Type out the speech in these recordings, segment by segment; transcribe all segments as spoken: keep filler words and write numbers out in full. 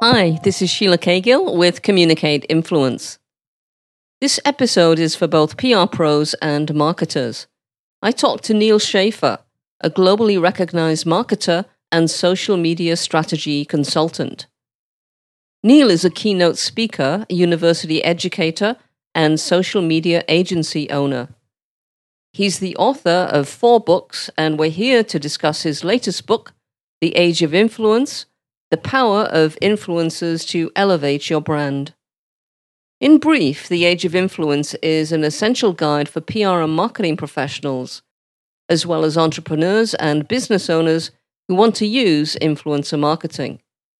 Hi, this is Sheila Cagill with Communicate Influence. This episode is for both P R pros and marketers. I talked to Neal Schaffer, a globally recognized marketer and social media strategy consultant. Neal is a keynote speaker, university educator, and social media agency owner. He's the author of four books, and we're here to discuss his latest book, The Age of Influence: The Power of Influencers to Elevate Your Brand. In brief, The Age of Influence is an essential guide for P R and marketing professionals, as well as entrepreneurs and business owners who want to use influencer marketing.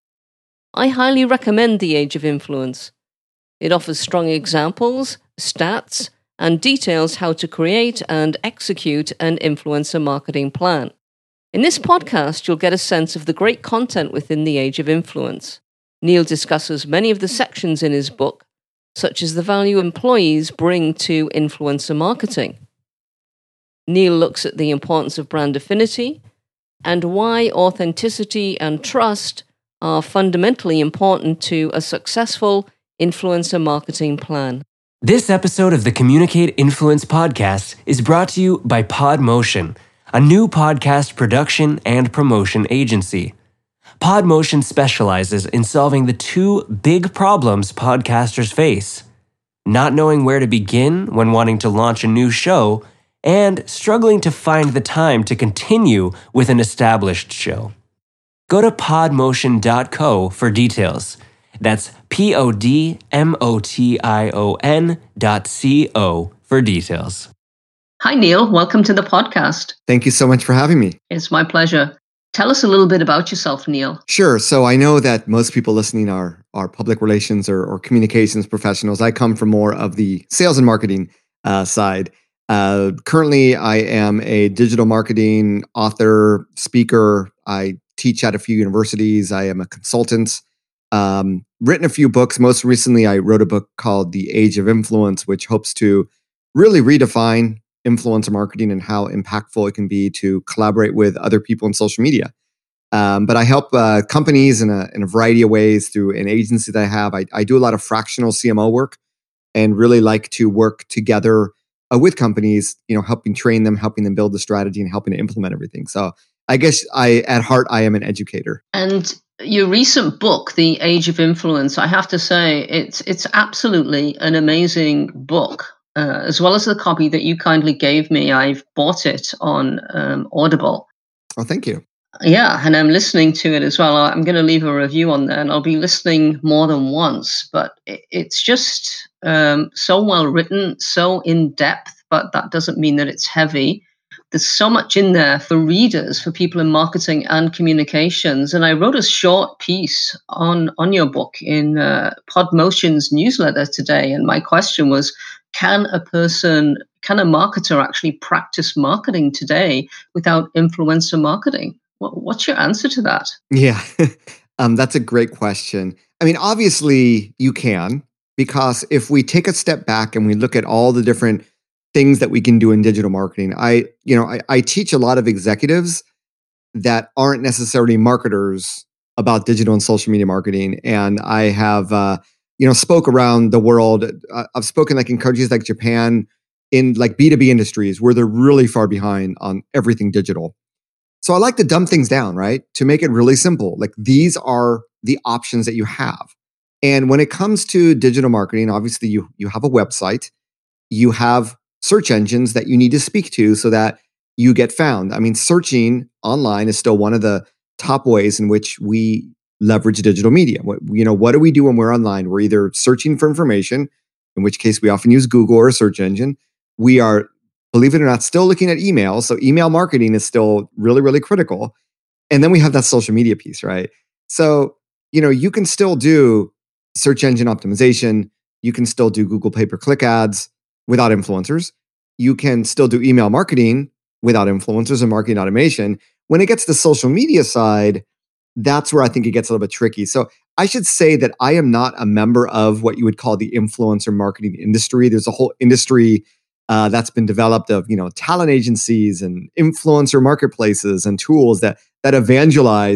I highly recommend The Age of Influence. It offers strong examples, stats, and details how to create and execute an influencer marketing plan. In this podcast, you'll get a sense of the great content within The Age of Influence. Neal discusses many of the sections in his book, such as the value employees bring to influencer marketing. Neal looks at the importance of brand affinity and why authenticity and trust are fundamentally important to a successful influencer marketing plan. This episode of the Communicate Influence podcast is brought to you by PodMotion, a new podcast production and promotion agency. PodMotion specializes in solving the two big problems podcasters face: not knowing where to begin when wanting to launch a new show, and struggling to find the time to continue with an established show. Go to podmotion dot co for details. That's P O D M O T I O N dot C O for details. Hi, Neal. Welcome to the podcast. Thank you so much for having me. It's my pleasure. Tell us a little bit about yourself, Neal. Sure. So I know that most people listening are, are public relations or, or communications professionals. I come from more of the sales and marketing uh, side. Uh, currently, I am a digital marketing author, speaker. I teach at a few universities. I am a consultant. Um, written a few books. Most recently, I wrote a book called The Age of Influence, which hopes to really redefine influencer marketing and how impactful it can be to collaborate with other people in social media. Um, but I help uh, companies in a, in a variety of ways through an agency that I have. I, I do a lot of fractional C M O work and really like to work together uh, with companies, you know, helping train them, helping them build the strategy and helping to implement everything. So I guess I, at heart, I am an educator. And your recent book, The Age of Influence, I have to say, it's it's absolutely an amazing book. Uh, as well as the copy that you kindly gave me, I've bought it on um, Audible. Oh, thank you. Yeah, and I'm listening to it as well. I'm going to leave a review on there, and I'll be listening more than once. But it, it's just um, so well written, so in depth, but that doesn't mean that it's heavy. There's so much in there for readers, for people in marketing and communications. And I wrote a short piece on, on your book in uh, PodMotion's newsletter today. And my question was, can a person, can a marketer actually practice marketing today without influencer marketing? What, what's your answer to that? Yeah, um, that's a great question. I mean, obviously you can, because if we take a step back and we look at all the different things that we can do in digital marketing. I, you know, I, I teach a lot of executives that aren't necessarily marketers about digital and social media marketing. And I have, uh, you know, spoke around the world. Uh, I've spoken like in countries like Japan, in like B two B industries where they're really far behind on everything digital. So I like to dumb things down, right? To make it really simple. Like these are the options that you have. And when it comes to digital marketing, obviously you, you have a website, you have search engines that you need to speak to so that you get found. I mean, searching online is still one of the top ways in which we leverage digital media. What, you know, what do we do when we're online? We're either searching for information, in which case we often use Google or a search engine. We are, believe it or not, still looking at email. So email marketing is still really, really critical. And then we have that social media piece, right? So, you know, you can still do search engine optimization. You can still do Google pay-per-click ads without influencers. You can still do email marketing without influencers and marketing automation. When it gets to the social media side, that's where I think it gets a little bit tricky. So I should say that I am not a member of what you would call the influencer marketing industry. There's a whole industry uh, that's been developed of, you know, talent agencies and influencer marketplaces and tools that that evangelize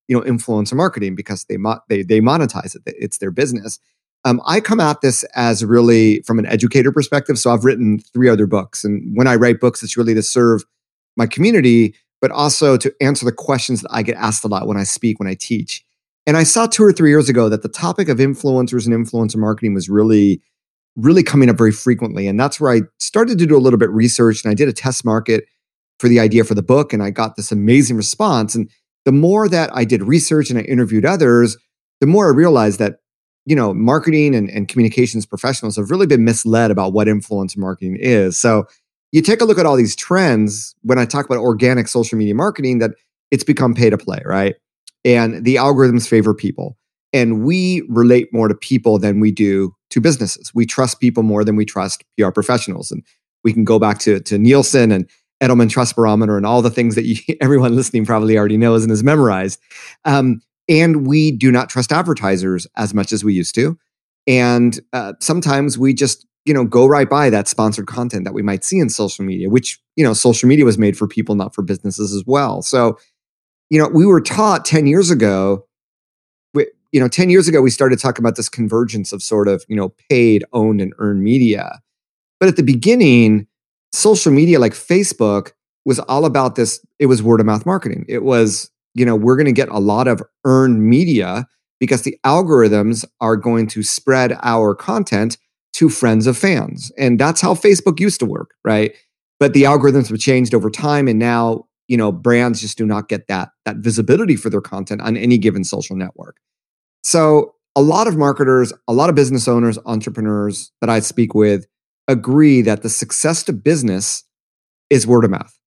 you know, influencer marketing because they mo- they they monetize it. It's their business. Um, I come at this as really from an educator perspective. So I've written three other books, and when I write books, it's really to serve my community, but also to answer the questions that I get asked a lot when I speak, when I teach. And I saw two or three years ago that the topic of influencers and influencer marketing was really, really coming up very frequently. And that's where I started to do a little bit of research, and I did a test market for the idea for the book, and I got this amazing response. And the more that I did research and I interviewed others, the more I realized that, you know, marketing and, and communications professionals have really been misled about what influencer marketing is. So you take a look at all these trends when I talk about organic social media marketing, that it's become pay to play, right? And the algorithms favor people. And we relate more to people than we do to businesses. We trust people more than we trust P R professionals. And we can go back to, to Nielsen and Edelman Trust Barometer and all the things that you, everyone listening probably already knows and has memorized. Um, and we do not trust advertisers as much as we used to. And uh, sometimes we just, you know, go right by that sponsored content that we might see in social media, which, you know, social media was made for people, not for businesses as well. So, you know, we were taught ten years ago, we, you know, ten years ago, we started talking about this convergence of sort of, you know, paid, owned, and earned media. But at the beginning, social media like Facebook was all about this. It was word of mouth marketing. It was, you know, we're going to get a lot of earned media because the algorithms are going to spread our content to friends of fans. And that's how Facebook used to work, right? But the algorithms have changed over time. And now, you know, brands just do not get that, that visibility for their content on any given social network. So a lot of marketers, a lot of business owners, entrepreneurs that I speak with agree that the success to business is word of mouth.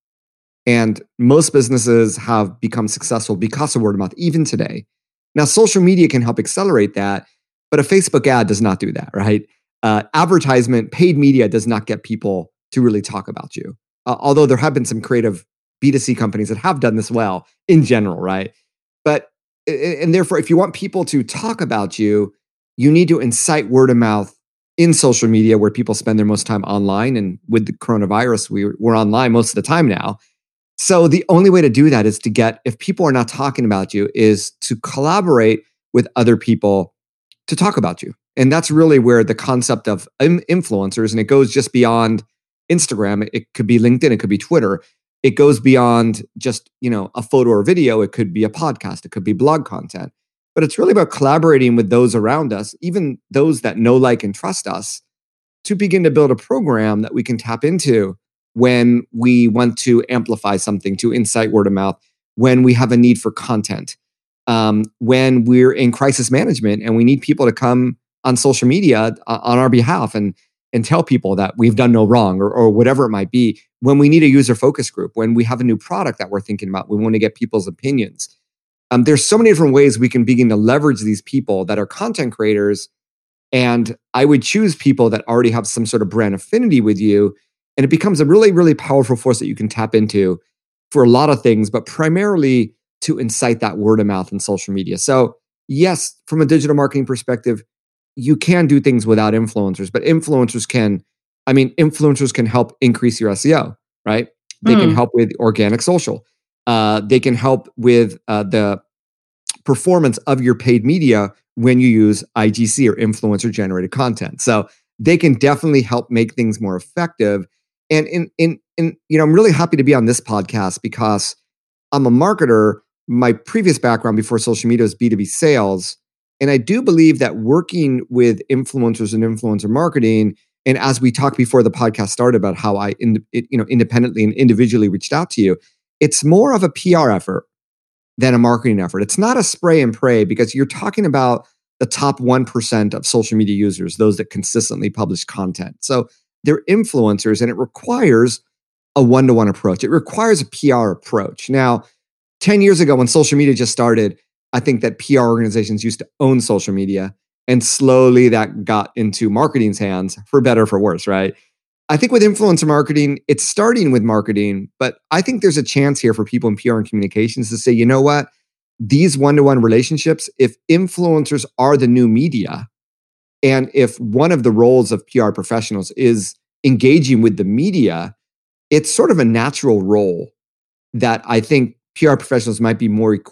And most businesses have become successful because of word of mouth, even today. Now, social media can help accelerate that, but a Facebook ad does not do that, right? Uh, advertisement, paid media does not get people to really talk about you. Uh, although there have been some creative B two C companies that have done this well in general, right? But, and therefore, if you want people to talk about you, you need to incite word of mouth in social media where people spend their most time online. And with the coronavirus, we, we're online most of the time now. So the only way to do that is to get, if people are not talking about you, is to collaborate with other people to talk about you. And that's really where the concept of influencers, and it goes just beyond Instagram. It could be LinkedIn, it could be Twitter. It goes beyond just, you know, a photo or video. It could be a podcast, it could be blog content. But it's really about collaborating with those around us, even those that know, like, and trust us, to begin to build a program that we can tap into when we want to amplify something, to incite word of mouth, when we have a need for content, um, when we're in crisis management and we need people to come on social media uh, on our behalf and and tell people that we've done no wrong, or, or whatever it might be, when we need a user focus group, when we have a new product that we're thinking about, we want to get people's opinions. Um, there's so many different ways we can begin to leverage these people that are content creators. And I would choose people that already have some sort of brand affinity with you. And it becomes a really, really powerful force that you can tap into for a lot of things, but primarily to incite that word of mouth in social media. So yes, from a digital marketing perspective, you can do things without influencers, but influencers can, I mean, influencers can help increase your S E O, right? They mm. can help with organic social. Uh, they can help with uh, the performance of your paid media when you use I G C, or influencer generated content. So they can definitely help make things more effective. And in, in, in, you know, I'm really happy to be on this podcast because I'm a marketer. My previous background before social media was B two B sales. And I do believe that working with influencers and influencer marketing, and as we talked before the podcast started about how I, in, it, you know, independently and individually reached out to you, it's more of a P R effort than a marketing effort. It's not a spray and pray, because you're talking about the top one percent of social media users, those that consistently publish content. So they're influencers, and it requires a one-to-one approach. It requires a P R approach. Now, ten years ago when social media just started, I think that P R organizations used to own social media, and slowly that got into marketing's hands, for better or for worse, right? I think with influencer marketing, it's starting with marketing, but I think there's a chance here for people in P R and communications to say, you know what? These one-to-one relationships, if influencers are the new media, and if one of the roles of P R professionals is engaging with the media, it's sort of a natural role that I think P R professionals might be more equipped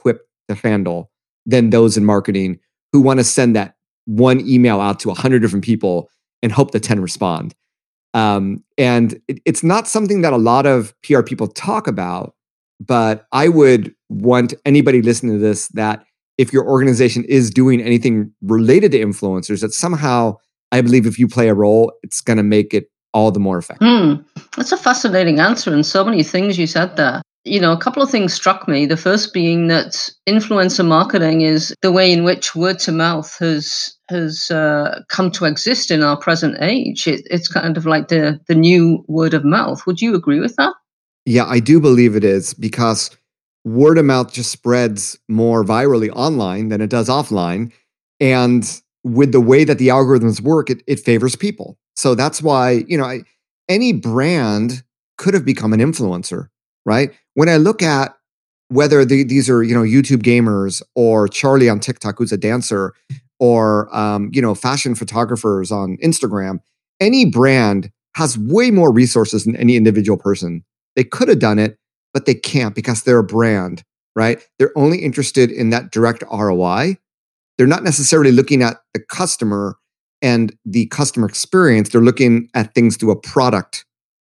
to handle than those in marketing who want to send that one email out to a hundred different people and hope that ten respond. Um, and it, it's not something that a lot of P R people talk about, but I would want anybody listening to this that if your organization is doing anything related to influencers, that somehow, I believe if you play a role, it's going to make it all the more effective. Mm, that's a fascinating answer, and so many things you said there. You know, a couple of things struck me. The first being that influencer marketing is the way in which word to mouth has has uh, come to exist in our present age. It, it's kind of like the the new word of mouth. Would you agree with that? Yeah, I do believe it is, because word of mouth just spreads more virally online than it does offline. And with the way that the algorithms work, it, it favors people. So that's why, you know, I, any brand could have become an influencer, right? When I look at whether the, these are, you know, YouTube gamers or Charlie on TikTok, who's a dancer, or, um, you know, fashion photographers on Instagram, any brand has way more resources than any individual person. They could have done it, but they can't because they're a brand, right? They're only interested in that direct R O I. They're not necessarily looking at the customer and the customer experience. They're looking at things through a product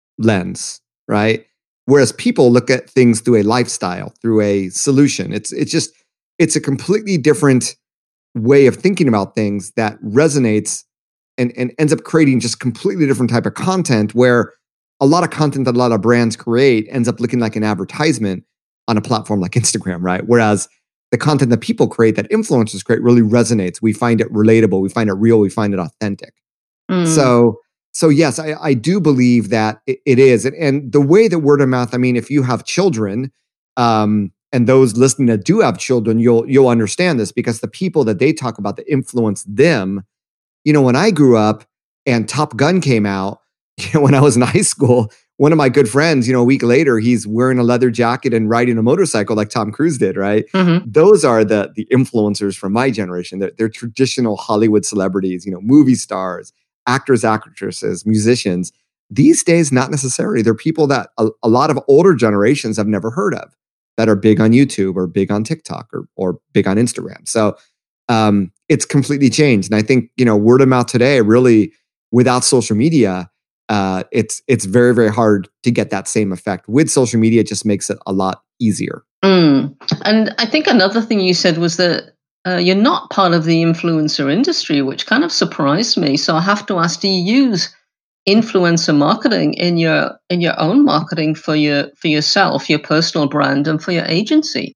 lens, right? Whereas people look at things through a lifestyle, through a solution. It's it's just, it's a completely different way of thinking about things that resonates and, and ends up creating just completely different type of content, where a lot of content that a lot of brands create ends up looking like an advertisement on a platform like Instagram, right? Whereas the content that people create, that influencers create, really resonates. We find it relatable. We find it real. We find it authentic. Mm. So, so yes, I, I do believe that it, it is. And, and the way that word of mouth, I mean, if you have children, um, and those listening that do have children, you'll you'll understand this, because the people that they talk about that influence them, you know, when I grew up and Top Gun came out, you know, when I was in high school, one of my good friends, you know, a week later, he's wearing a leather jacket and riding a motorcycle like Tom Cruise did, right? Mm-hmm. Those are the the influencers from my generation. They're, they're traditional Hollywood celebrities, you know, movie stars, actors, actresses, musicians. These days, not necessarily. They're people that a, a lot of older generations have never heard of, that are big on YouTube or big on TikTok or or big on Instagram. So um, it's completely changed. And I think, you know, word of mouth today, really, without social media, Uh, it's it's very, very hard to get that same effect. With social media, it just makes it a lot easier. Mm. And I think another thing you said was that uh, you're not part of the influencer industry, which kind of surprised me. So I have to ask, do you use influencer marketing in your in your own marketing for your for yourself, your personal brand, and for your agency?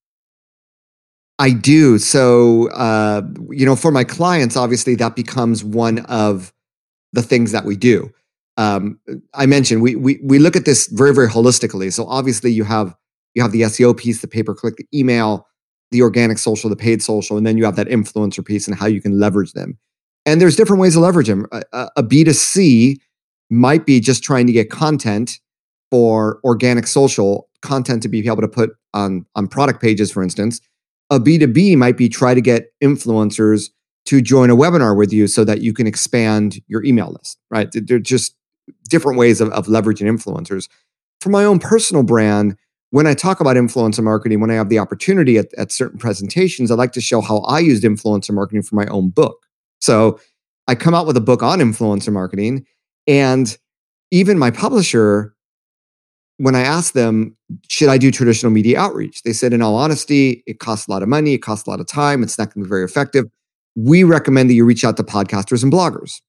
I do. So uh, you know, for my clients, obviously that becomes one of the things that we do. Um, I mentioned we we we look at this very, very holistically. So obviously you have you have the S E O piece, the pay-per-click, the email, the organic social, the paid social, and then you have that influencer piece and how you can leverage them. And there's different ways to leverage them. A, a B two C might be just trying to get content for organic social content to be able to put on on product pages, for instance. A B two B might be try to get influencers to join a webinar with you so that you can expand your email list, right? They're just different ways of, of leveraging influencers. For my own personal brand, when I talk about influencer marketing, when I have the opportunity at, at certain presentations, I like to show how I used influencer marketing for my own book. So I come out with a book on influencer marketing, and even my publisher, when I asked them, should I do traditional media outreach? They said, in all honesty, it costs a lot of money, it costs a lot of time, it's not going to be very effective. We recommend that you reach out to podcasters and bloggers.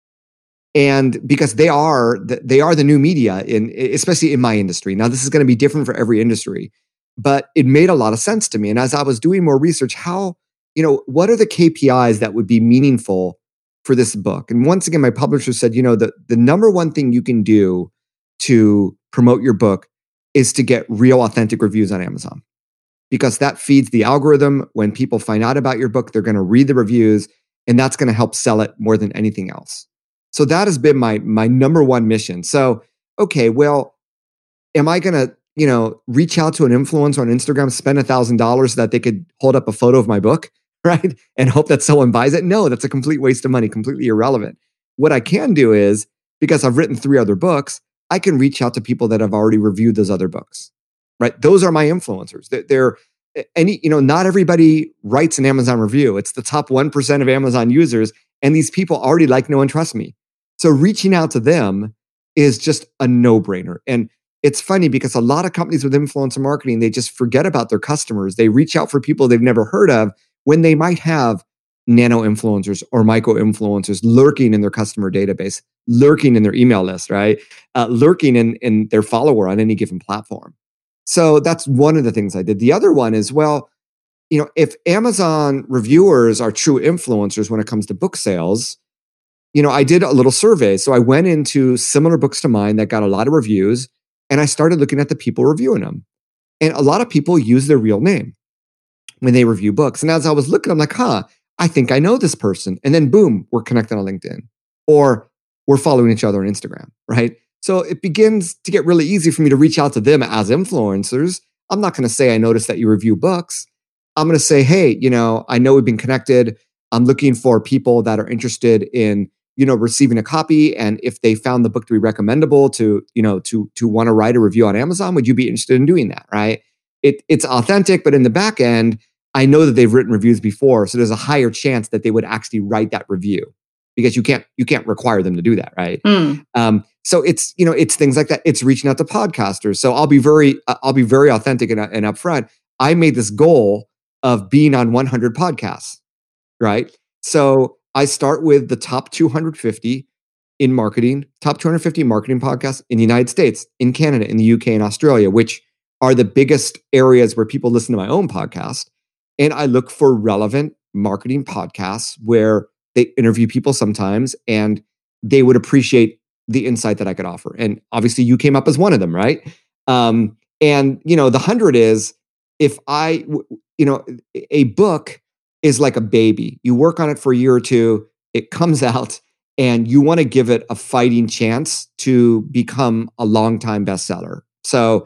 And because they are the, they are the new media, in especially in my industry. Now, this is going to be different for every industry, but it made a lot of sense to me. And as I was doing more research, how, you know, what are the K P Is that would be meaningful for this book? And once again, my publisher said, you know, the, the number one thing you can do to promote your book is to get real, authentic reviews on Amazon, because that feeds the algorithm. When people find out about your book, they're going to read the reviews, and that's going to help sell it more than anything else. So that has been my my number one mission. So, okay, well, am I going to, you know, reach out to an influencer on Instagram, spend a thousand dollars so that they could hold up a photo of my book, right? And hope that someone buys it? No, that's a complete waste of money, completely irrelevant. What I can do is, because I've written three other books, I can reach out to people that have already reviewed those other books, right? Those are my influencers. They're, any, you know, not everybody writes an Amazon review. It's the top one percent of Amazon users. And these people already like, know, and trust me. So reaching out to them is just a no-brainer. And it's funny because a lot of companies with influencer marketing, they just forget about their customers. They reach out for people they've never heard of when they might have nano influencers or micro influencers lurking in their customer database, lurking in their email list, right? Uh, lurking in, in their follower on any given platform. So that's one of the things I did. The other one is, well, you know, if Amazon reviewers are true influencers when it comes to book sales, you know, I did a little survey. So I went into similar books to mine that got a lot of reviews, and I started looking at the people reviewing them. And a lot of people use their real name when they review books. And as I was looking, I'm like, huh, I think I know this person. And then boom, we're connected on LinkedIn, or we're following each other on Instagram, right? So it begins to get really easy for me to reach out to them as influencers. I'm not going to say I noticed that you review books. I'm going to say, hey, you know, I know we've been connected. I'm looking for people that are interested in, you know, receiving a copy. And if they found the book to be recommendable to, you know, to, to want to write a review on Amazon, would you be interested in doing that? Right. It, it's authentic, but in the back end, I know that they've written reviews before. So there's a higher chance that they would actually write that review, because you can't, you can't require them to do that. Right. Mm. Um, so it's, you know, it's things like that. It's reaching out to podcasters. So I'll be very, uh, I'll be very authentic and, and upfront. I made this goal of being on one hundred podcasts. Right. So I start with the top two hundred fifty in marketing, top two hundred fifty marketing podcasts in the United States, in Canada, in the U K, and Australia, which are the biggest areas where people listen to my own podcast. And I look for relevant marketing podcasts where they interview people sometimes and they would appreciate the insight that I could offer. And obviously you came up as one of them, right? Um, and, you know, the hundred is, if I, you know, a book is like a baby. You work on it for a year or two, it comes out, and you want to give it a fighting chance to become a longtime bestseller. So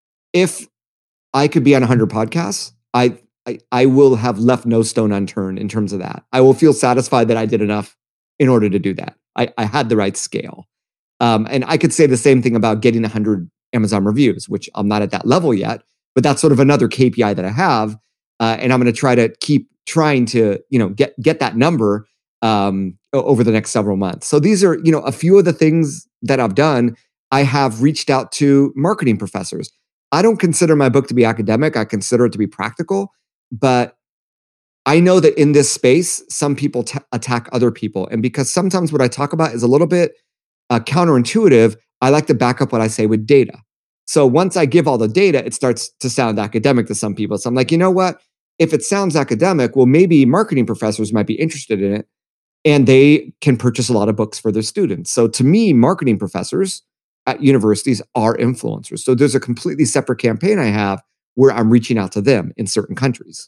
if I could be on one hundred podcasts, I, I I will have left no stone unturned in terms of that. I will feel satisfied that I did enough in order to do that. I, I had the right scale. Um, and I could say the same thing about getting one hundred Amazon reviews, which I'm not at that level yet, but that's sort of another K P I that I have. Uh, and I'm going to try to keep trying to, you know, get get that number um, over the next several months. So these are, you know, a few of the things that I've done. I have reached out to marketing professors. I don't consider my book to be academic. I consider it to be practical. But I know that in this space, some people t- attack other people. And because sometimes what I talk about is a little bit uh, counterintuitive, I like to back up what I say with data. So once I give all the data, it starts to sound academic to some people. So I'm like, you know what? If it sounds academic, well, maybe marketing professors might be interested in it, and they can purchase a lot of books for their students. So to me, marketing professors at universities are influencers. So there's a completely separate campaign I have where I'm reaching out to them in certain countries.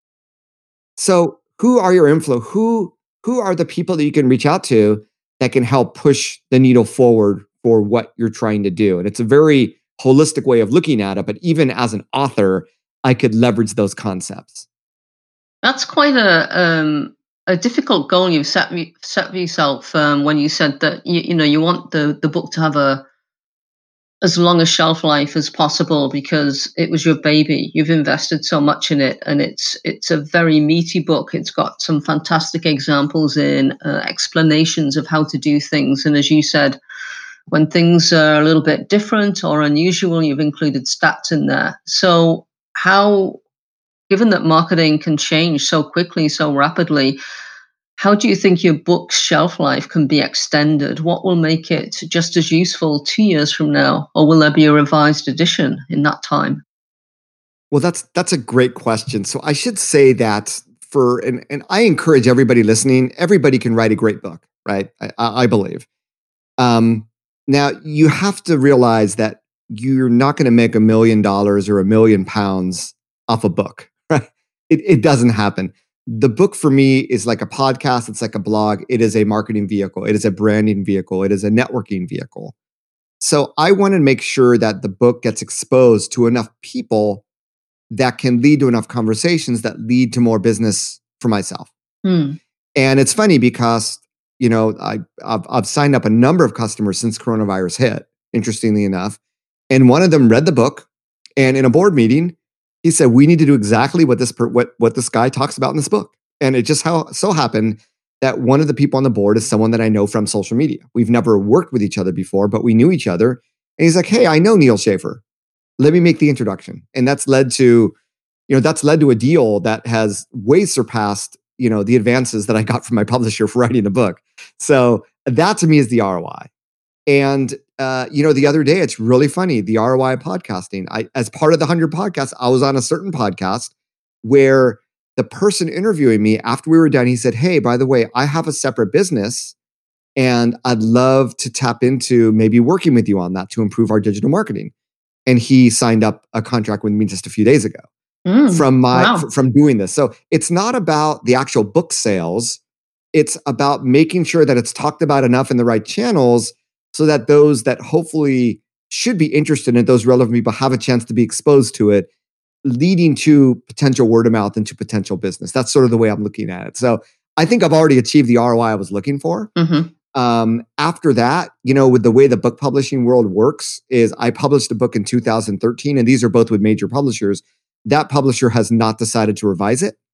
So who are your influ? Who, who are the people that you can reach out to that can help push the needle forward for what you're trying to do? And it's a very holistic way of looking at it, but even as an author, I could leverage those concepts. That's quite a um, a difficult goal you've set set for yourself um, when you said that you, you know you want the the book to have a as long a shelf life as possible because it was your baby. You've invested so much in it, and it's it's a very meaty book. It's got some fantastic examples in uh, explanations of how to do things, and as you said, when things are a little bit different or unusual, you've included stats in there. So how, given that marketing can change so quickly, so rapidly, how do you think your book's shelf life can be extended? What will make it just as useful two years from now? Or will there be a revised edition in that time? Well, that's that's a great question. So I should say that for, and, and I encourage everybody listening, everybody can write a great book, right? I, I believe. Um, now, you have to realize that you're not going to make a million dollars or a million pounds off a book, right? It, it doesn't happen. The book for me is like a podcast. It's like a blog. It is a marketing vehicle. It is a branding vehicle. It is a networking vehicle. So I want to make sure that the book gets exposed to enough people that can lead to enough conversations that lead to more business for myself. Hmm. And it's funny because, you know, I, I've, I've signed up a number of customers since coronavirus hit, interestingly enough. And one of them read the book, and in a board meeting, he said, we need to do exactly what this per- what what this guy talks about in this book. And it just how so happened that one of the people on the board is someone that I know from social media. We've never worked with each other before, but we knew each other. And he's like, hey, I know Neal Schaffer. Let me make the introduction. And that's led to, you know, that's led to a deal that has way surpassed, you know, the advances that I got from my publisher for writing the book. So that to me is the R O I. And, uh, you know, the other day, it's really funny, the R O I of podcasting. I, as part of the one hundred podcasts, I was on a certain podcast where the person interviewing me, after we were done, he said, hey, by the way, I have a separate business and I'd love to tap into maybe working with you on that to improve our digital marketing. And he signed up a contract with me just a few days ago mm, from my wow. f- from doing this. So it's not about the actual book sales. It's about making sure that it's talked about enough in the right channels so that those that hopefully should be interested in it, those relevant people, have a chance to be exposed to it, leading to potential word of mouth and to potential business. That's sort of the way I'm looking at it. So I think I've already achieved the R O I I was looking for. Mm-hmm. Um, after that, you know, with the way the book publishing world works is I published a book in two thousand thirteen, and these are both with major publishers. That publisher has not decided to revise it.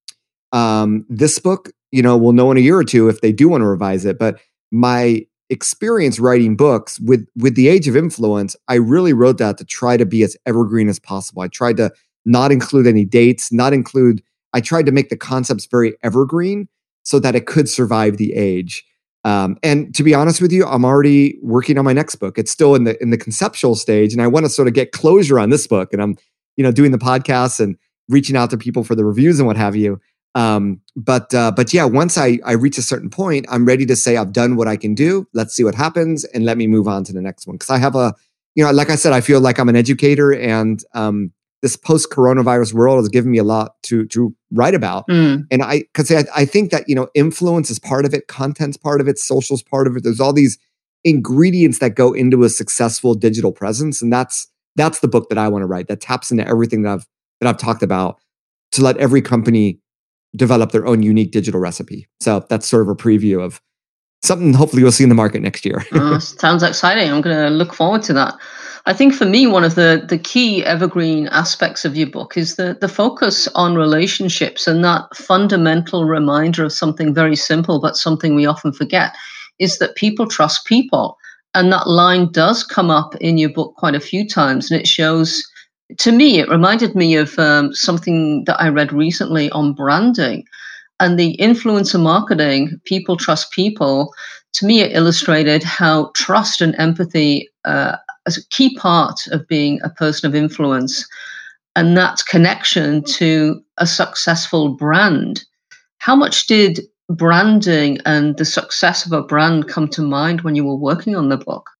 Um, this book, you know, we'll know in a year or two if they do want to revise it. But my experience writing books with, with the age of influence, I really wrote that to try to be as evergreen as possible. I tried to not include any dates, not include, I tried to make the concepts very evergreen so that it could survive the age. Um, and to be honest with you, I'm already working on my next book. It's still in the in the conceptual stage, and I want to sort of get closure on this book. And I'm, you know, doing the podcasts and reaching out to people for the reviews and what have you. Um, but uh, but yeah, once I I reach a certain point, I'm ready to say I've done what I can do. Let's see what happens, and let me move on to the nenext one. Because I have a, you know, like I said, I feel like I'm an educator, and um, this post-coronavirus world has given me a lot to to write about. Mm. And I, because I, I think that, you know, influence is part of it, content's part of it, social's part of it. There's all these ingredients that go into a successful digital presence, and that's that's the book that I want to write. That taps into everything that I've that I've talked about to let every company develop their own unique digital recipe. So that's sort of a preview of something hopefully we'll see in the market next year. uh, sounds exciting. I'm going to look forward to that. I think for me, one of the, the key evergreen aspects of your book is the, the focus on relationships, and that fundamental reminder of something very simple, but something we often forget, is that people trust people. And that line does come up in your book quite a few times. And it shows, to me, it reminded me of um, something that I read recently on branding. And the influencer marketing, people trust people, to me, it illustrated how trust and empathy uh, is a key part of being a person of influence, and that connection to a successful brand. How much did branding and the success of a brand come to mind when you were working on the book?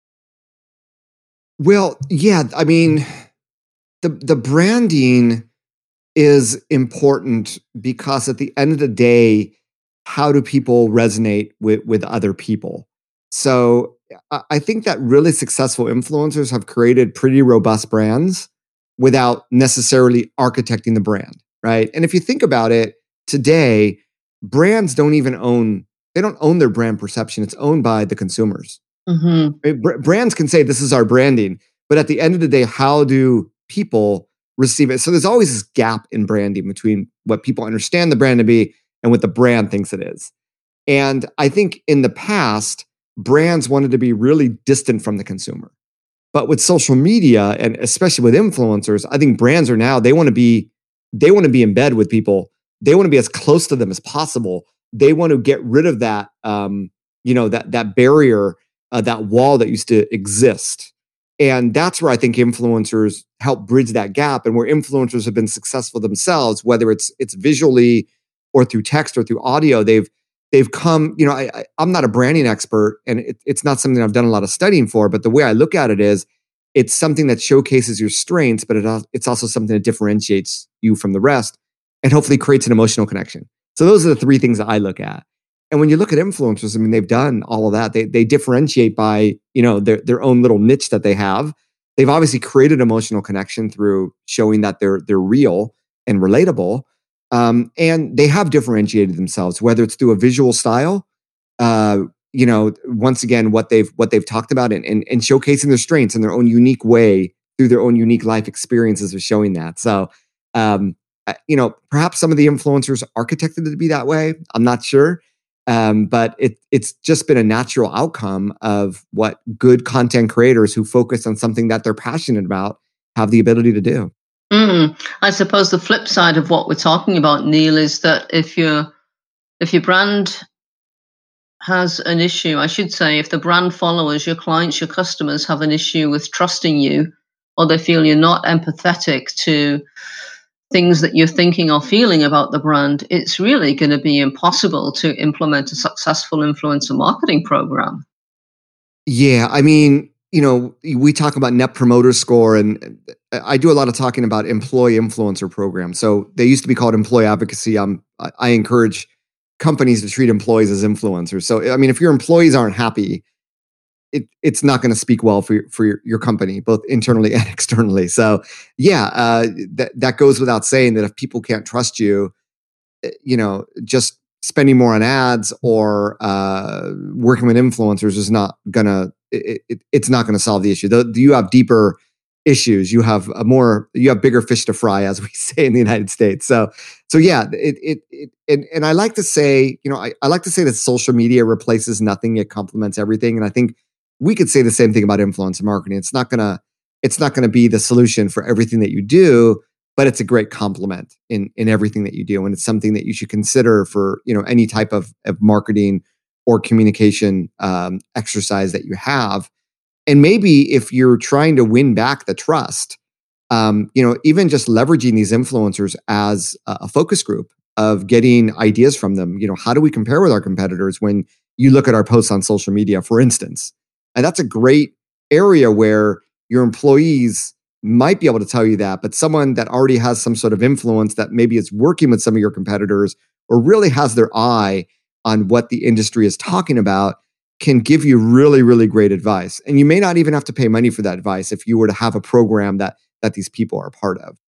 Well, yeah, I mean, the the branding is important because at the end of the day, how do people resonate with, with other people? So I think that really successful influencers have created pretty robust brands without necessarily architecting the brand, right? And if you think about it, today, brands don't even own, they don't own their brand perception. It's owned by the consumers. Mm-hmm. I mean, br- brands can say, this is our branding, but at the end of the day, how do people receive it? So there's always this gap in branding between what people understand the brand to be and what the brand thinks it is. And I think in the past, brands wanted to be really distant from the consumer. But with social media, and especially with influencers, I think brands are now, they want to be, they want to be in bed with people. They want to be as close to them as possible. They want to get rid of that, um, you know, that that barrier, uh, that wall that used to exist. And that's where I think influencers help bridge that gap, and where influencers have been successful themselves, whether it's it's visually or through text or through audio, they've they've come, you know, I, I, I'm not a branding expert, and it, it's not something I've done a lot of studying for, but the way I look at it is it's something that showcases your strengths, but it, it's also something that differentiates you from the rest and hopefully creates an emotional connection. So those are the three things that I look at. And when you look at influencers, I mean, they've done all of that. They they differentiate by, you know, their their own little niche that they have. They've obviously created emotional connection through showing that they're they're real and relatable. Um, and they have differentiated themselves, whether it's through a visual style, uh, you know, once again, what they've what they've talked about, and, and and showcasing their strengths in their own unique way through their own unique life experiences of showing that. So Um, uh, you know, perhaps some of the influencers architected it to be that way. I'm not sure. Um, but it, it's just been a natural outcome of what good content creators who focus on something that they're passionate about have the ability to do. Mm. I suppose the flip side of what we're talking about, Neil, is that if you're if your brand has an issue, I should say, if the brand followers, your clients, your customers have an issue with trusting you, or they feel you're not empathetic to things that you're thinking or feeling about the brand, it's really going to be impossible to implement a successful influencer marketing program. Yeah, I mean, you know, we talk about Net Promoter Score, and I do a lot of talking about employee influencer programs. So they used to be called employee advocacy. Um, I encourage companies to treat employees as influencers. So, I mean, if your employees aren't happy, it, it's not going to speak well for your, for your, your company, both internally and externally. So, yeah, uh, that that goes without saying that if people can't trust you, you know, just spending more on ads or uh, working with influencers is not gonna. It, it, it's not going to solve the issue. The, you have deeper issues. You have a more. You have bigger fish to fry, as we say in the United States. So, so yeah. It it, it and, and I like to say, you know, I, I like to say that social media replaces nothing; it complements everything. And I think we could say the same thing about influencer marketing. It's not gonna. It's not going to be the solution for everything that you do, but it's a great complement in in everything that you do, and it's something that you should consider for, you know, any type of, of marketing or communication um, exercise that you have. And maybe if you're trying to win back the trust, um, you know, even just leveraging these influencers as a, a focus group of getting ideas from them. You know, how do we compare with our competitors when you look at our posts on social media, for instance? And that's a great area where your employees might be able to tell you that, but someone that already has some sort of influence that maybe is working with some of your competitors or really has their eye on what the industry is talking about can give you really, really great advice. And you may not even have to pay money for that advice if you were to have a program that that these people are a part of.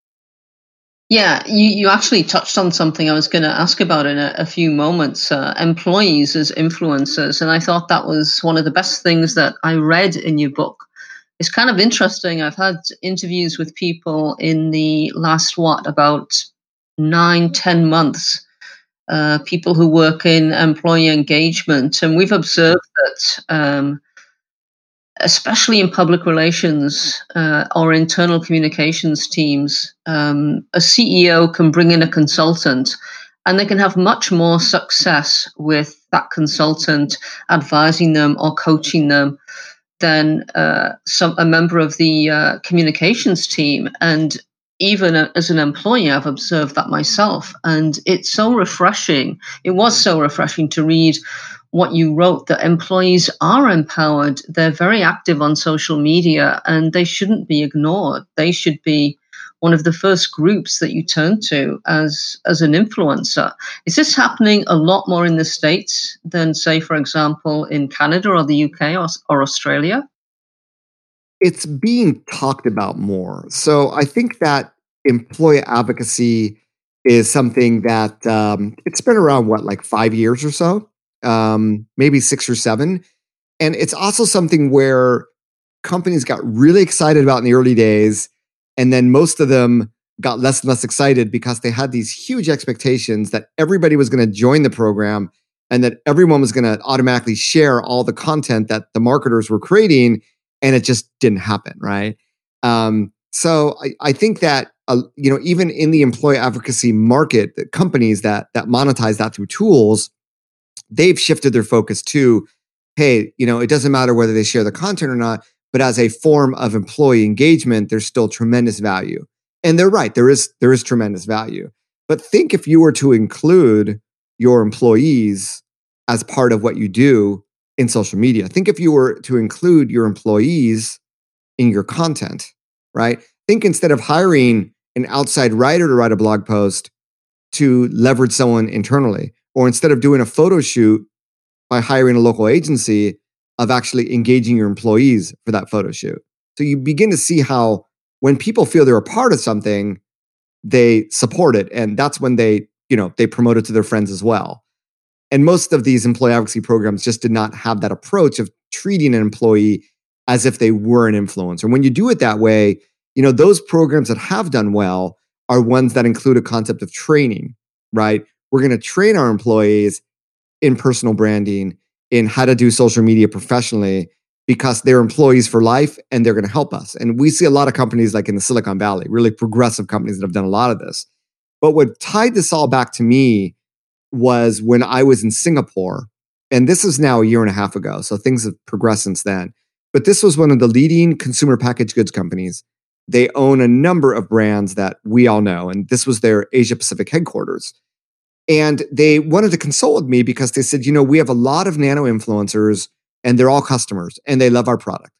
Yeah, you, you actually touched on something I was going to ask about in a, a few moments, uh, employees as influencers. And I thought that was one of the best things that I read in your book. It's kind of interesting. I've had interviews with people in the last, what, about nine, ten months, uh, people who work in employee engagement. And we've observed that, um, especially in public relations uh, or internal communications teams, um, a C E O can bring in a consultant and they can have much more success with that consultant advising them or coaching them than uh, some a member of the uh, communications team. And even a, as an employee, I've observed that myself. And it's so refreshing. It was so refreshing to read what you wrote, that employees are empowered. They're very active on social media and they shouldn't be ignored. They should be one of the first groups that you turn to as, as an influencer. Is this happening a lot more in the States than, say, for example, in Canada or the U K or, or Australia? It's being talked about more. So I think that employee advocacy is something that um, it's been around, what, like five years or so, um, maybe six or seven. And it's also something where companies got really excited about in the early days. And then most of them got less and less excited because they had these huge expectations that everybody was going to join the program and that everyone was going to automatically share all the content that the marketers were creating. And it just didn't happen, right? Um, so I, I think that, uh, you know, even in the employee advocacy market, the companies that that monetize that through tools, they've shifted their focus to, hey, you know, it doesn't matter whether they share the content or not, but as a form of employee engagement, there's still tremendous value. And they're right, there is there is tremendous value. But think if you were to include your employees as part of what you do in social media. Think if you were to include your employees in your content, right? Think instead of hiring an outside writer to write a blog post to leverage someone internally, or instead of doing a photo shoot by hiring a local agency, of actually engaging your employees for that photo shoot. So you begin to see how when people feel they're a part of something, they support it. And that's when they, you know, they promote it to their friends as well. And most of these employee advocacy programs just did not have that approach of treating an employee as if they were an influencer. When you do it that way, you know, those programs that have done well are ones that include a concept of training, right? We're going to train our employees in personal branding, in how to do social media professionally, because they're employees for life and they're going to help us. And we see a lot of companies like in the Silicon Valley, really progressive companies that have done a lot of this. But what tied this all back to me was when I was in Singapore, and this is now a year and a half ago, so things have progressed since then. But this was one of the leading consumer packaged goods companies. They own a number of brands that we all know, and this was their Asia Pacific headquarters. And they wanted to consult with me because they said, you know, we have a lot of nano influencers and they're all customers and they love our product.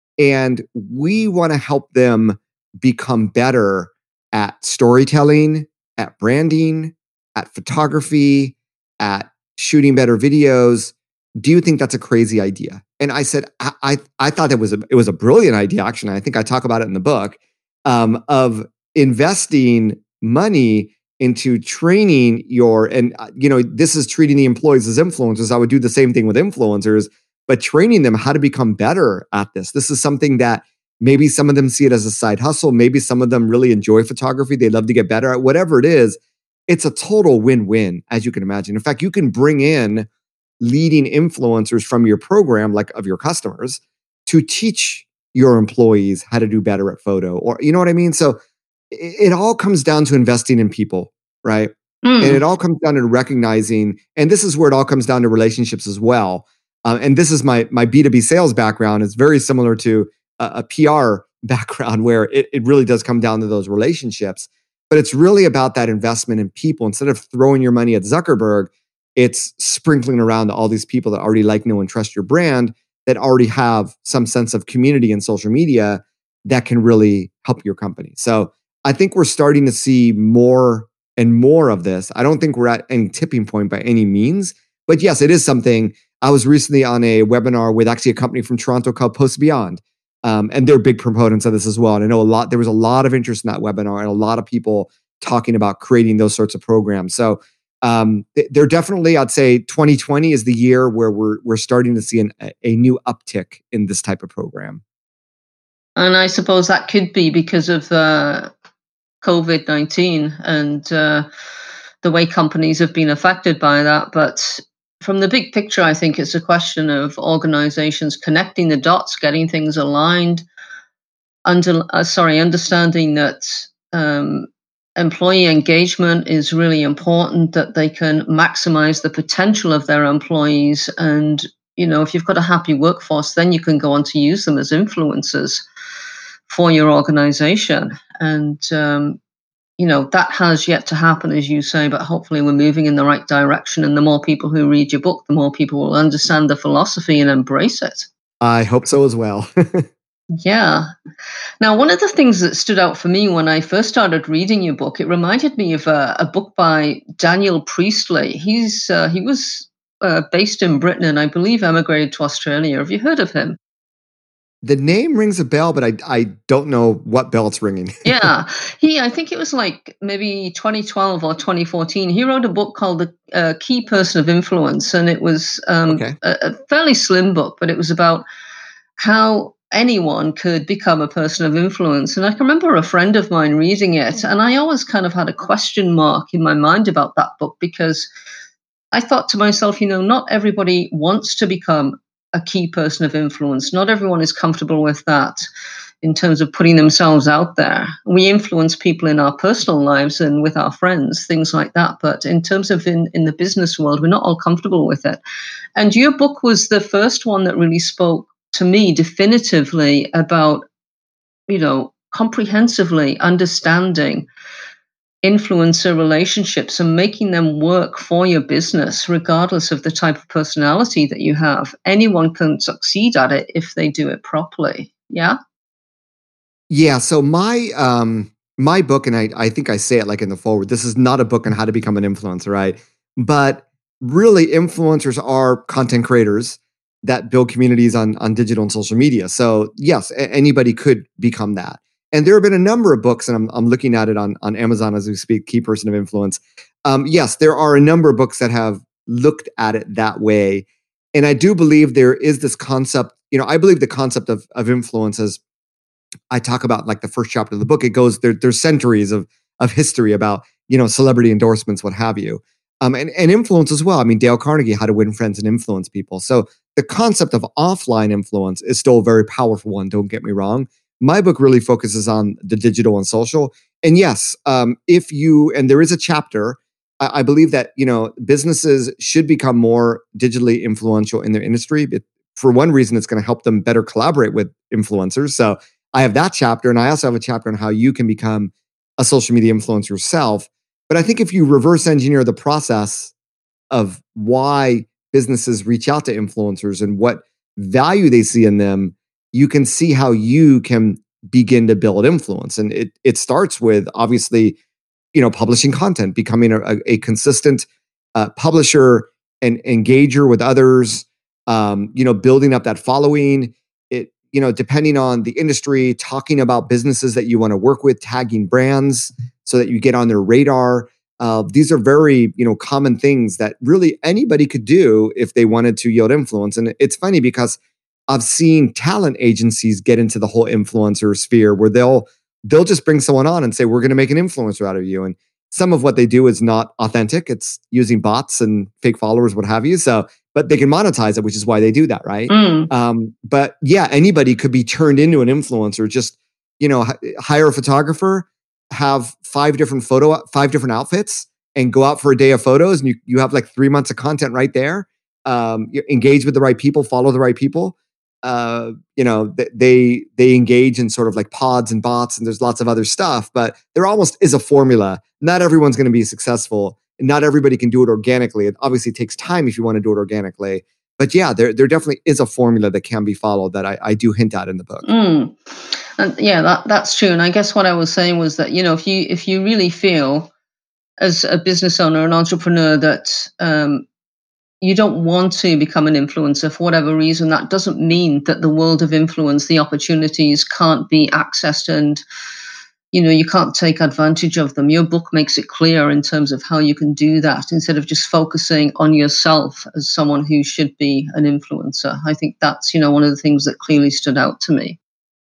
And we want to help them become better at storytelling, at branding, at photography, at shooting better videos. Do you think that's a crazy idea? And I said, I I, I thought it was a it was a brilliant idea. Actually, I think I talk about it in the book, um, of investing money into training your, and you know, this is treating the employees as influencers. I would do the same thing with influencers, but training them how to become better at this. This is something that maybe some of them see it as a side hustle. Maybe some of them really enjoy photography. They love to get better at whatever it is. It's a total win-win, as you can imagine. In fact, you can bring in leading influencers from your program, like of your customers, to teach your employees how to do better at photo, or you know what I mean? So it, it all comes down to investing in people, right? Mm. And it all comes down to recognizing, and this is where it all comes down to relationships as well. Uh, and this is my my B two B sales background. It's very similar to a, a P R background where it, it really does come down to those relationships. But it's really about that investment in people. Instead of throwing your money at Zuckerberg, it's sprinkling around to all these people that already like, know, and trust your brand, that already have some sense of community in social media that can really help your company. So I think we're starting to see more and more of this. I don't think we're at any tipping point by any means, but yes, it is something. I was recently on a webinar with actually a company from Toronto called Post Beyond, um, and they're big proponents of this as well. And I know a lot. There was a lot of interest in that webinar, and a lot of people talking about creating those sorts of programs. So um, they're definitely, I'd say, twenty twenty is the year where we're we're starting to see an, a new uptick in this type of program. And I suppose that could be because of uh, COVID nineteen and uh, the way companies have been affected by that. But from the big picture, I think it's a question of organizations connecting the dots, getting things aligned, under, uh, sorry, understanding that um, employee engagement is really important, that they can maximize the potential of their employees. And, you know, if you've got a happy workforce, then you can go on to use them as influencers for your organization. And, um, you know, that has yet to happen, as you say, but hopefully we're moving in the right direction. And the more people who read your book, the more people will understand the philosophy and embrace it. I hope so as well. Yeah. Now, one of the things that stood out for me when I first started reading your book, it reminded me of a, a book by Daniel Priestley. He's uh, he was uh, based in Britain and I believe emigrated to Australia. Have you heard of him? The name rings a bell, but I I don't know what bell it's ringing. Yeah. He, I think it was like maybe twenty twelve or twenty fourteen. He wrote a book called The uh, Key Person of Influence. And it was um, okay. a, a fairly slim book, but it was about how anyone could become a person of influence. And I can remember a friend of mine reading it, and I always kind of had a question mark in my mind about that book, because I thought to myself, you know, not everybody wants to become a key person of influence. Not everyone is comfortable with that in terms of putting themselves out there. We influence people in our personal lives and with our friends, things like that. But in terms of in, in the business world, we're not all comfortable with it. And your book was the first one that really spoke to me definitively about, you know, comprehensively understanding influencer relationships and making them work for your business, regardless of the type of personality that you have. Anyone can succeed at it if they do it properly. Yeah. Yeah. So my um my book, and I, I think I say it like in the forward, this is not a book on how to become an influencer, right? But really, influencers are content creators that build communities on, on digital and social media. So yes, a- anybody could become that. And there have been a number of books, and I'm, I'm looking at it on, on Amazon as we speak, Key Person of Influence. Um, yes, there are a number of books that have looked at it that way. And I do believe there is this concept, you know, I believe the concept of, of influence, as I talk about like the first chapter of the book, it goes, there, there's centuries of, of history about, you know, celebrity endorsements, what have you. Um, and, and influence as well. I mean, Dale Carnegie, How to Win Friends and Influence People. So the concept of offline influence is still a very powerful one, don't get me wrong. My book really focuses on the digital and social. And yes, um, if you, and there is a chapter, I, I believe that, you know, businesses should become more digitally influential in their industry. It, for one reason, it's going to help them better collaborate with influencers. So I have that chapter. And I also have a chapter on how you can become a social media influencer yourself. But I think if you reverse engineer the process of why businesses reach out to influencers and what value they see in them, you can see how you can begin to build influence. And it it starts with, obviously, you know, publishing content, becoming a, a, a consistent uh, publisher and engager with others, um, you know, building up that following. It, you know, depending on the industry, talking about businesses that you want to work with, tagging brands so that you get on their radar. Uh, these are very, you know, common things that really anybody could do if they wanted to yield influence. And it's funny because I've seen talent agencies get into the whole influencer sphere where they'll they'll just bring someone on and say, we're going to make an influencer out of you. And some of what they do is not authentic. It's using bots and fake followers, what have you. So, but they can monetize it, which is why they do that, right? Mm. Um, but yeah, anybody could be turned into an influencer. Just, you know, h- hire a photographer, have five different photo, five different outfits, and go out for a day of photos, and you you have like three months of content right there. Um, you engage with the right people, follow the right people. Uh, you know, th- they they engage in sort of like pods and bots, and there's lots of other stuff. But there almost is a formula. Not everyone's going to be successful, and not everybody can do it organically. It obviously takes time if you want to do it organically. But yeah, there there definitely is a formula that can be followed that I, I do hint at in the book. Mm. And yeah, that, that's true. And I guess what I was saying was that, you know, if you if you really feel as a business owner, an entrepreneur, that um, you don't want to become an influencer for whatever reason, that doesn't mean that the world of influence, the opportunities can't be accessed and, you know, you can't take advantage of them. Your book makes it clear in terms of how you can do that instead of just focusing on yourself as someone who should be an influencer. I think that's, you know, one of the things that clearly stood out to me.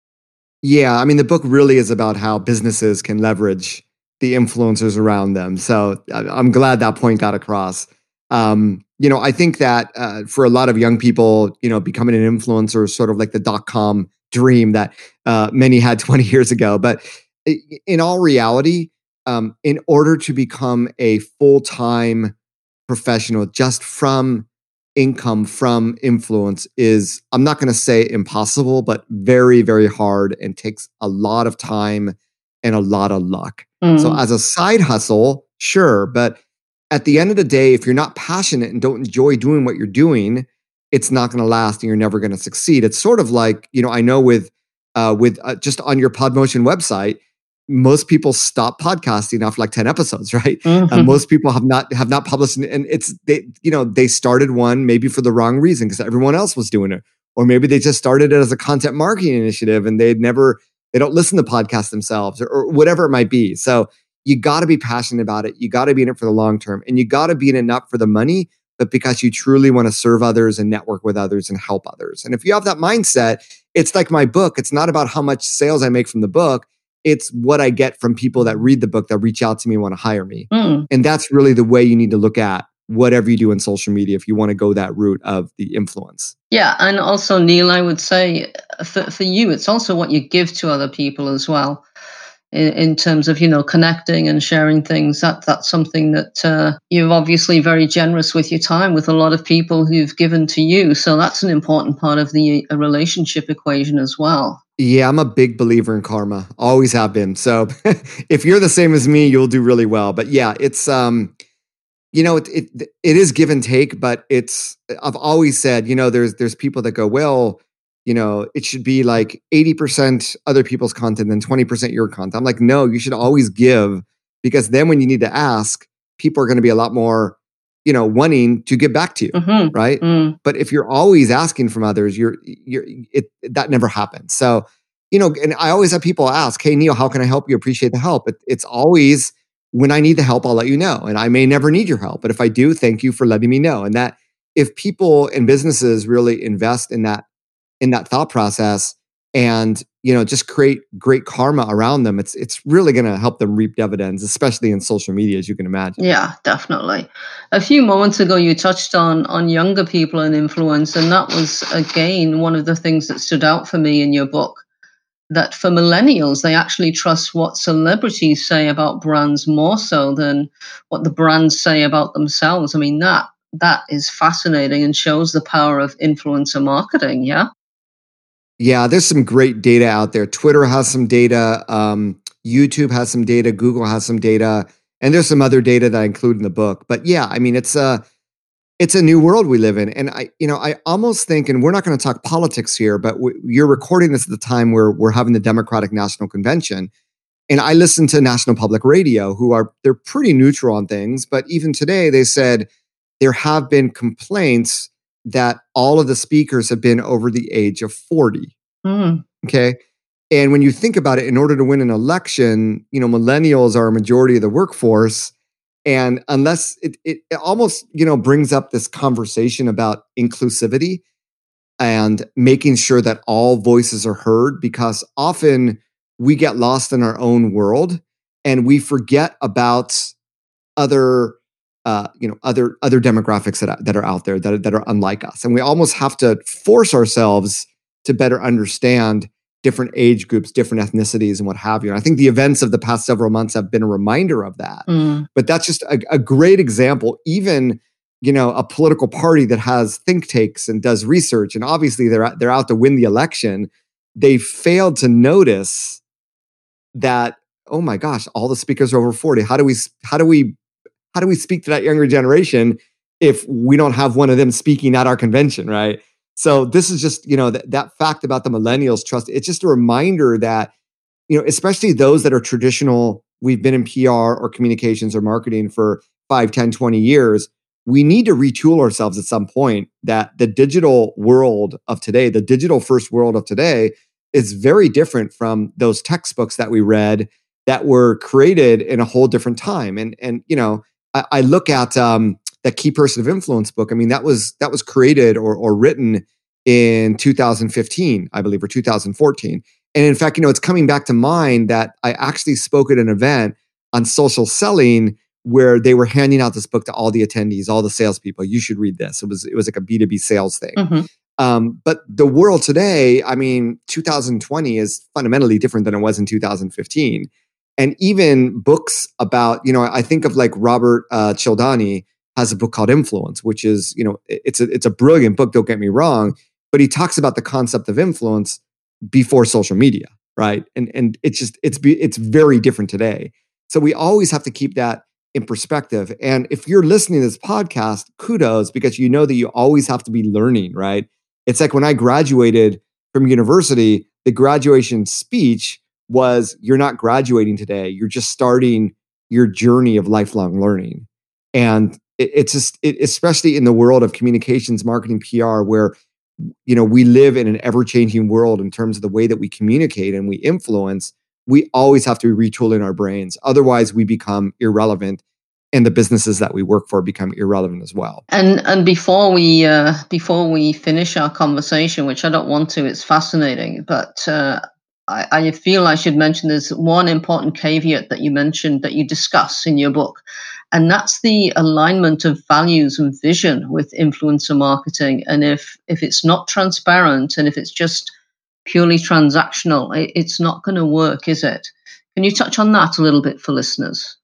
Yeah, I mean, the book really is about how businesses can leverage the influencers around them. So I- I'm glad that point got across. Um, you know, I think that uh, for a lot of young people, you know, becoming an influencer is sort of like the dot-com dream that uh, many had twenty years ago. But i- in all reality, um, in order to become a full-time professional just from income from influence is, I'm not going to say impossible, but very, very hard and takes a lot of time and a lot of luck. Mm. So as a side hustle, sure. But at the end of the day, if you're not passionate and don't enjoy doing what you're doing, it's not going to last and you're never going to succeed. It's sort of like, you know, I know with, uh, with uh, just on your PodMotion website, most people stop podcasting after like ten episodes, right? Mm-hmm. Uh, most people have not have not published, and it's they, you know, they started one maybe for the wrong reason because everyone else was doing it, or maybe they just started it as a content marketing initiative and they'd never they don't listen to podcasts themselves or, or whatever it might be. So you got to be passionate about it. You got to be in it for the long term, and you got to be in it not for the money, but because you truly want to serve others and network with others and help others. And if you have that mindset, it's like my book. It's not about how much sales I make from the book. It's what I get from people that read the book, that reach out to me and want to hire me. Mm. And that's really the way you need to look at whatever you do in social media if you want to go that route of the influence. Yeah. And also, Neil, I would say for, for you, it's also what you give to other people as well. In, in terms of, you know, connecting and sharing things, that that's something that uh, you're obviously very generous with your time with a lot of people who've given to you. So that's an important part of the uh, relationship equation as well. Yeah, I'm a big believer in karma. Always have been. So if you're the same as me, you'll do really well. But yeah, it's um, you know, it it it is give and take. But it's I've always said, you know, there's there's people that go, well, you know, it should be like eighty percent other people's content and twenty percent your content. I'm like, no, you should always give, because then when you need to ask, people are going to be a lot more, you know, wanting to give back to you, Mm-hmm. right? Mm. But if you're always asking from others, you're you're it that never happens. So, you know, and I always have people ask, "Hey, Neil, how can I help you?" Appreciate the help. It, it's always, when I need the help, I'll let you know, and I may never need your help, but if I do, thank you for letting me know. And that, if people and businesses really invest in that in that thought process and you know, just create great karma around them, it's it's really going to help them reap dividends, especially in social media, as you can imagine. Yeah, definitely. A few moments ago, you touched on on younger people and influence, and that was again one of the things that stood out for me in your book. That for millennials, they actually trust what celebrities say about brands more so than what the brands say about themselves. I mean, that that is fascinating and shows the power of influencer marketing. Yeah. Yeah, there's some great data out there. Twitter has some data. Um, YouTube has some data. Google has some data, and there's some other data that I include in the book. But yeah, I mean, it's a it's a new world we live in, and I, you know, I almost think, and we're not going to talk politics here, but w- you're recording this at the time where we're having the Democratic National Convention, and I listen to National Public Radio, who are they're pretty neutral on things, but even today they said there have been complaints that all of the speakers have been over the age of forty. Mm. Okay. And when you think about it, in order to win an election, you know, millennials are a majority of the workforce. And unless it, it, it almost, you know, brings up this conversation about inclusivity and making sure that all voices are heard, because often we get lost in our own world and we forget about other Uh, you know, other other demographics that that are out there that that are unlike us, and we almost have to force ourselves to better understand different age groups, different ethnicities, and what have you. And I think the events of the past several months have been a reminder of that. Mm. But that's just a, a great example. Even you know, a political party that has think tanks and does research, and obviously they're out, they're out to win the election. They failed to notice that. Oh my gosh, all the speakers are over forty. How do we? How do we? How do we speak to that younger generation if we don't have one of them speaking at our convention, right? So this is just, you know, th- that fact about the millennials trust. It's just a reminder that, you know, especially those that are traditional, we've been in P R or communications or marketing for five, ten, twenty years. We need to retool ourselves at some point that the digital world of today, the digital first world of today is very different from those textbooks that we read that were created in a whole different time. And, and, you know, I, I look at um, that Key Person of Influence book. I mean, that was that was created or or written in two thousand fifteen, I believe, or two thousand fourteen. And in fact, you know, it's coming back to mind that I actually spoke at an event on social selling where they were handing out this book to all the attendees, all the salespeople. You should read this. It was it was like a B two B sales thing. Mm-hmm. Um, but the world today, I mean, two thousand twenty is fundamentally different than it was in two thousand fifteen. And even books about, you know, I think of like Robert uh, Cialdini has a book called Influence, which is, you know, it's a it's a brilliant book. Don't get me wrong, but he talks about the concept of influence before social media, right? And and it's just it's it's very different today. So we always have to keep that in perspective. And if you're listening to this podcast, kudos, because you know that you always have to be learning, right? It's like when I graduated from university, the graduation speech was, you're not graduating today. You're just starting your journey of lifelong learning. And it, it's just, it, especially in the world of communications, marketing, P R, where, you know, we live in an ever-changing world in terms of the way that we communicate and we influence, we always have to be retooling our brains. Otherwise, we become irrelevant, and the businesses that we work for become irrelevant as well. And and before we uh, before we finish our conversation, which I don't want to, it's fascinating, but uh, I, I feel I should mention there's one important caveat that you mentioned that you discuss in your book, and that's the alignment of values and vision with influencer marketing. And if if it's not transparent and if it's just purely transactional, it, it's not going to work, is it? Can you touch on that a little bit for listeners?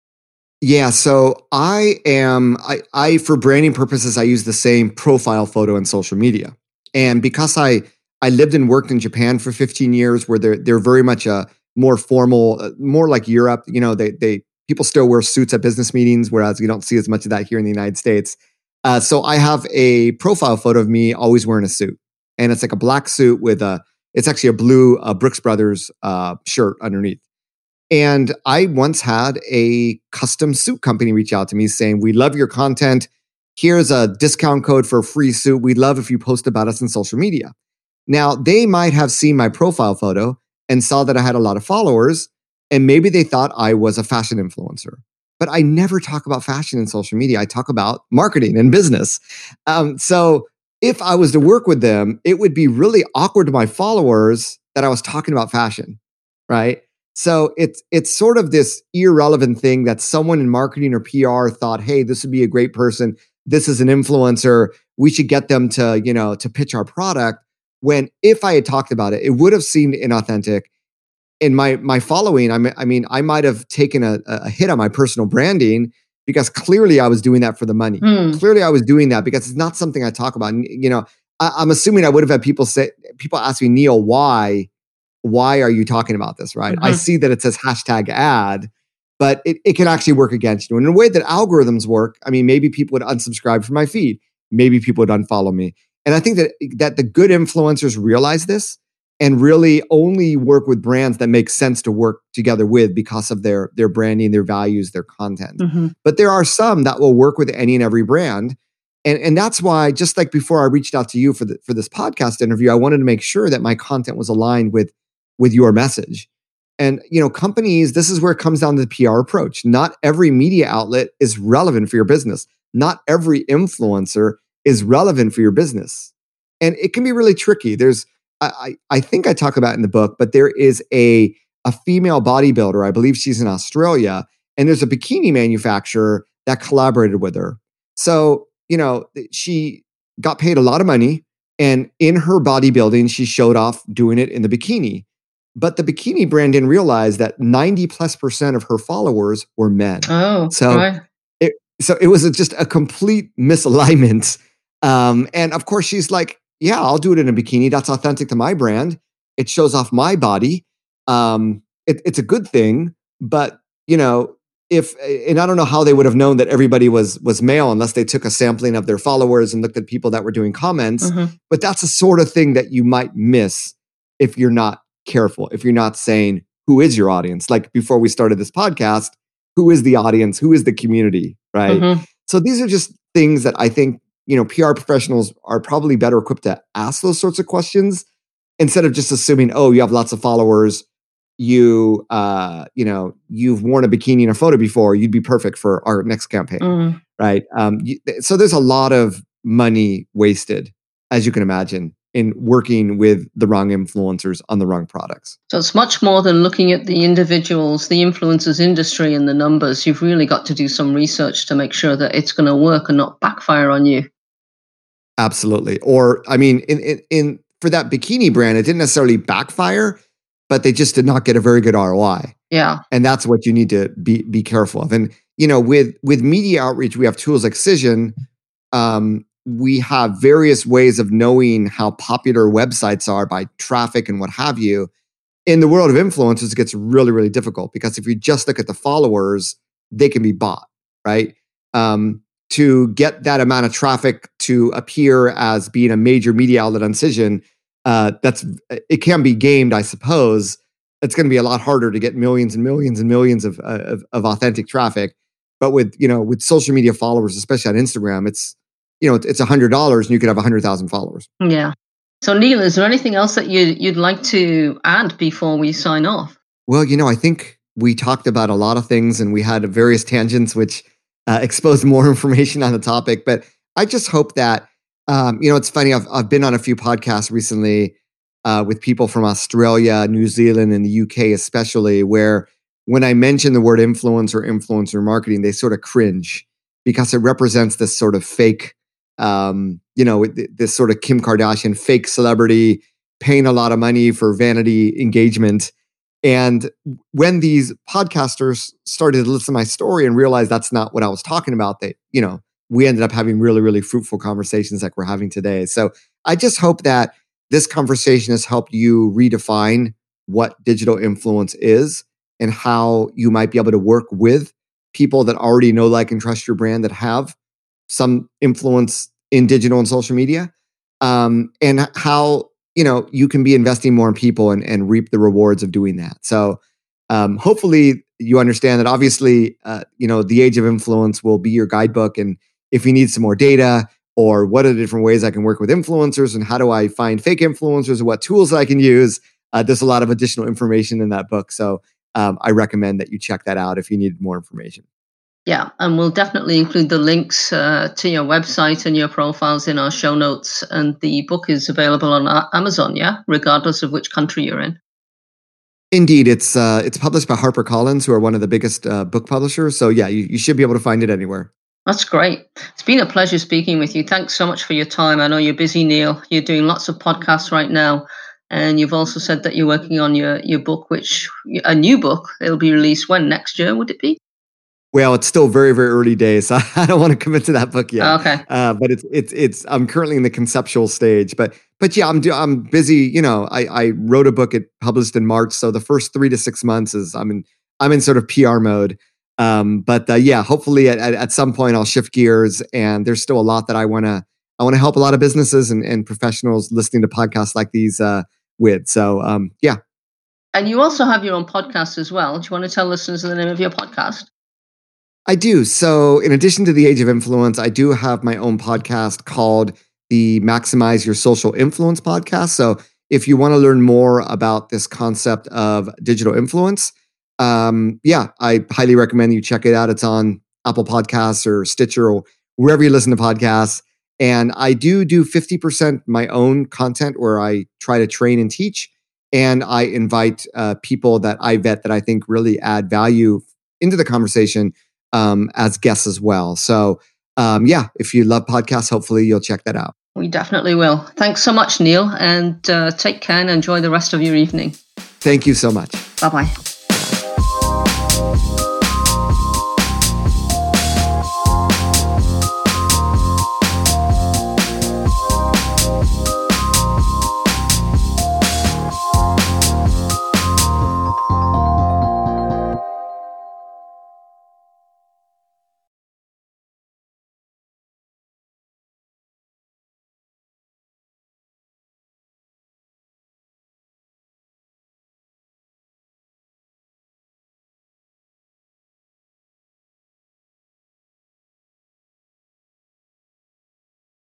Yeah, so I am, I, I, for branding purposes, I use the same profile photo in social media. And because I, I lived and worked in Japan for fifteen years, where they're, they're very much a more formal, uh, more like Europe, you know, they, they, people still wear suits at business meetings, whereas you don't see as much of that here in the United States. Uh, so I have a profile photo of me always wearing a suit. And it's like a black suit with a, it's actually a blue uh, Brooks Brothers uh, shirt underneath. And I once had a custom suit company reach out to me saying, we love your content. Here's a discount code for a free suit. We'd love if you post about us on social media. Now, they might have seen my profile photo and saw that I had a lot of followers, and maybe they thought I was a fashion influencer. But I never talk about fashion in social media. I talk about marketing and business. Um, so if I was to work with them, it would be really awkward to my followers that I was talking about fashion, right? So it's it's sort of this irrelevant thing that someone in marketing or P R thought, hey, this would be a great person. This is an influencer. We should get them to, you know, to pitch our product. When if I had talked about it, it would have seemed inauthentic. In my my following, I mean, I mean, I might have taken a, a hit on my personal branding because clearly I was doing that for the money. Mm. Clearly I was doing that because it's not something I talk about. And, you know, I, I'm assuming I would have had people say, people ask me, Neil, why, why are you talking about this, right? Mm-hmm. I see that it says hashtag ad, but it, it can actually work against you. And in a way that algorithms work, I mean, maybe people would unsubscribe from my feed. Maybe people would unfollow me. And I think that that the good influencers realize this and really only work with brands that make sense to work together with because of their, their branding, their values, their content. Mm-hmm. But there are some that will work with any and every brand. And, and that's why, just like before I reached out to you for the, for this podcast interview, I wanted to make sure that my content was aligned with, with your message. And, you know, companies, this is where it comes down to the P R approach. Not every media outlet is relevant for your business. Not every influencer is relevant for your business. And it can be really tricky. There's, I, I think I talk about it in the book, but there is a, a female bodybuilder, I believe she's in Australia, and there's a bikini manufacturer that collaborated with her. So, you know, she got paid a lot of money, and in her bodybuilding, she showed off doing it in the bikini. But the bikini brand didn't realize that ninety plus percent of her followers were men. Oh, so right. it, so it was a, just a complete misalignment. Um, and of course, she's like, yeah, I'll do it in a bikini. That's authentic to my brand. It shows off my body. Um, it, it's a good thing. But, you know, if, and I don't know how they would have known that everybody was, was male unless they took a sampling of their followers and looked at people that were doing comments. Mm-hmm. But that's the sort of thing that you might miss if you're not careful, if you're not saying, who is your audience? Like before we started this podcast, who is the audience? Who is the community? Right. Mm-hmm. So these are just things that I think, you know, P R professionals are probably better equipped to ask those sorts of questions instead of just assuming, oh, you have lots of followers. You, uh, you know, you've worn a bikini in a photo before. You'd be perfect for our next campaign. Mm-hmm. Right. Um, you, so there's a lot of money wasted, as you can imagine, in working with the wrong influencers on the wrong products. So it's much more than looking at the individuals, the influencers industry and the numbers. You've really got to do some research to make sure that it's going to work and not backfire on you. Absolutely. Or, I mean, in, in, in for that bikini brand, it didn't necessarily backfire, but they just did not get a very good R O I. Yeah. And that's what you need to be be careful of. And, you know, with, with media outreach, we have tools like Cision. Um, we have various ways of knowing how popular websites are by traffic and what have you. In the world of influencers, it gets really, really difficult because if you just look at the followers, they can be bought, right? Um, to get that amount of traffic to appear as being a major media outlet on Cision, uh, that's it can be gamed, I suppose. It's going to be a lot harder to get millions and millions and millions of, uh, of of authentic traffic. But with you know with social media followers, especially on Instagram, it's you know it's a hundred dollars and you could have a hundred thousand followers. Yeah. So Neil, is there anything else that you you'd like to add before we sign off? Well, you know, I think we talked about a lot of things and we had various tangents which uh, exposed more information on the topic. But I just hope that um, you know it's funny. I've I've been on a few podcasts recently uh, with people from Australia, New Zealand, and the U K, especially, where when I mention the word influencer or influencer marketing, they sort of cringe because it represents this sort of fake. Um, you know, this sort of Kim Kardashian fake celebrity paying a lot of money for vanity engagement. And when these podcasters started to listen to my story and realized that's not what I was talking about, they, you know, we ended up having really, really fruitful conversations like we're having today. So I just hope that this conversation has helped you redefine what digital influence is and how you might be able to work with people that already know, like, and trust your brand, that have some influence in digital and social media, um, and how, you know, you can be investing more in people and, and reap the rewards of doing that. So um, hopefully you understand that obviously, uh, you know, the Age of Influence will be your guidebook. And if you need some more data or what are the different ways I can work with influencers and how do I find fake influencers and what tools I can use, uh, there's a lot of additional information in that book. So um, I recommend that you check that out if you need more information. Yeah, and we'll definitely include the links uh, to your website and your profiles in our show notes. And the book is available on Amazon, yeah, regardless of which country you're in. Indeed, it's uh, it's published by HarperCollins, who are one of the biggest uh, book publishers. So yeah, you, you should be able to find it anywhere. That's great. It's been a pleasure speaking with you. Thanks so much for your time. I know you're busy, Neil. You're doing lots of podcasts right now. And you've also said that you're working on your, your book, which a new book. It'll be released when? Next year, would it be? Well, it's still very, very early days. So I don't want to commit to that book yet. Okay. Uh, but it's it's it's. I'm currently in the conceptual stage. But but yeah, I'm do, I'm busy. You know, I, I wrote a book. It published in March. So the first three to six months is I'm in I'm in sort of P R mode. Um, but uh, yeah, hopefully at, at at some point I'll shift gears. And there's still a lot that I want to I want to help a lot of businesses and, and professionals listening to podcasts like these uh, with. So um, yeah. And you also have your own podcast as well. Do you want to tell listeners the name of your podcast? I do. So in addition to the Age of Influence, I do have my own podcast called the Maximize Your Social Influence podcast. So if you want to learn more about this concept of digital influence, um, yeah, I highly recommend you check it out. It's on Apple Podcasts or Stitcher or wherever you listen to podcasts. And I do do fifty percent my own content where I try to train and teach. And I invite uh, people that I vet that I think really add value into the conversation Um, as guests as well. So um, yeah, if you love podcasts, hopefully you'll check that out. We definitely will. Thanks so much, Neil, and uh, take care and enjoy the rest of your evening. Thank you so much. Bye-bye.